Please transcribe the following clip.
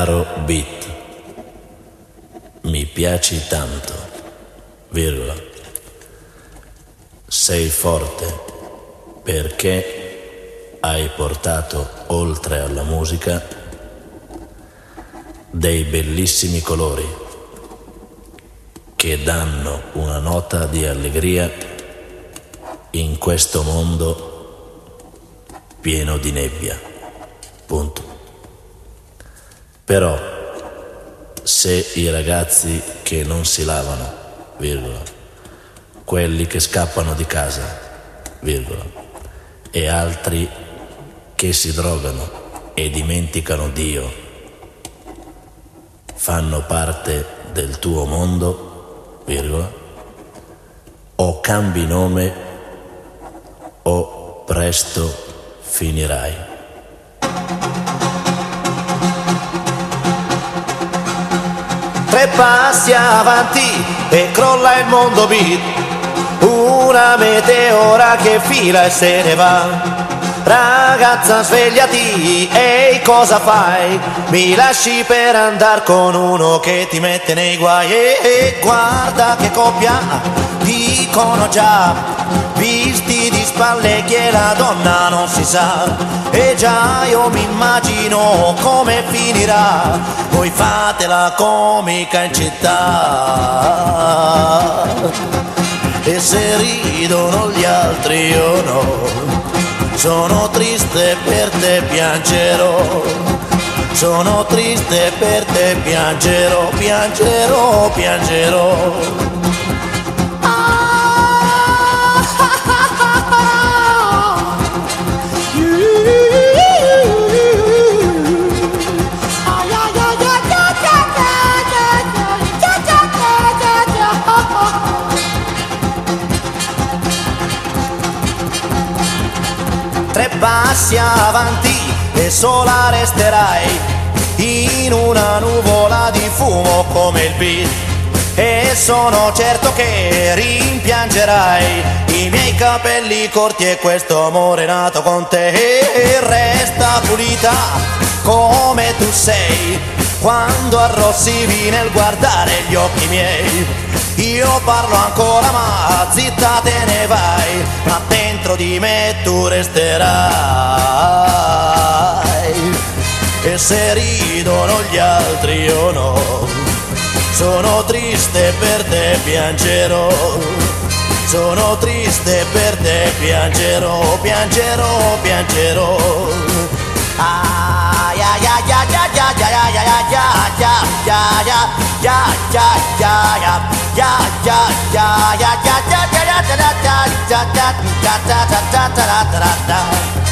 Caro beat, mi piaci tanto, virgola. Sei forte perché hai portato oltre alla musica dei bellissimi colori che danno una nota di allegria in questo mondo pieno di nebbia. Punto. Però se i ragazzi che non si lavano, virgola, quelli che scappano di casa, virgola, e altri che si drogano e dimenticano Dio, fanno parte del tuo mondo, virgola, o cambi nome o presto finirai. Tre passi avanti e crolla il mondo beat, una meteora che fila e se ne va. Ragazza svegliati, ehi cosa fai? Mi lasci per andar con uno che ti mette nei guai. E guarda che coppia, dicono già, visti di spalle che la donna non si sa. E già io mi immagino come finirà, voi fate la comica in città. E se ridono gli altri io no, sono triste per te, piangerò. Sono triste per te, piangerò, piangerò, piangerò. Tre passi avanti e sola resterai in una nuvola di fumo come il beat. E sono certo che rimpiangerai i miei capelli corti e questo amore nato con te. E resta pulita come tu sei quando arrossivi nel guardare gli occhi miei. Io parlo ancora ma zitta te ne vai, ma dentro di me tu resterai. E se ridono gli altri io no, sono triste per te, piangerò. Sono triste per te, piangerò, piangerò, piangerò. Ai ai ai ai ai ai ai ai ai ai ai ai ai ai.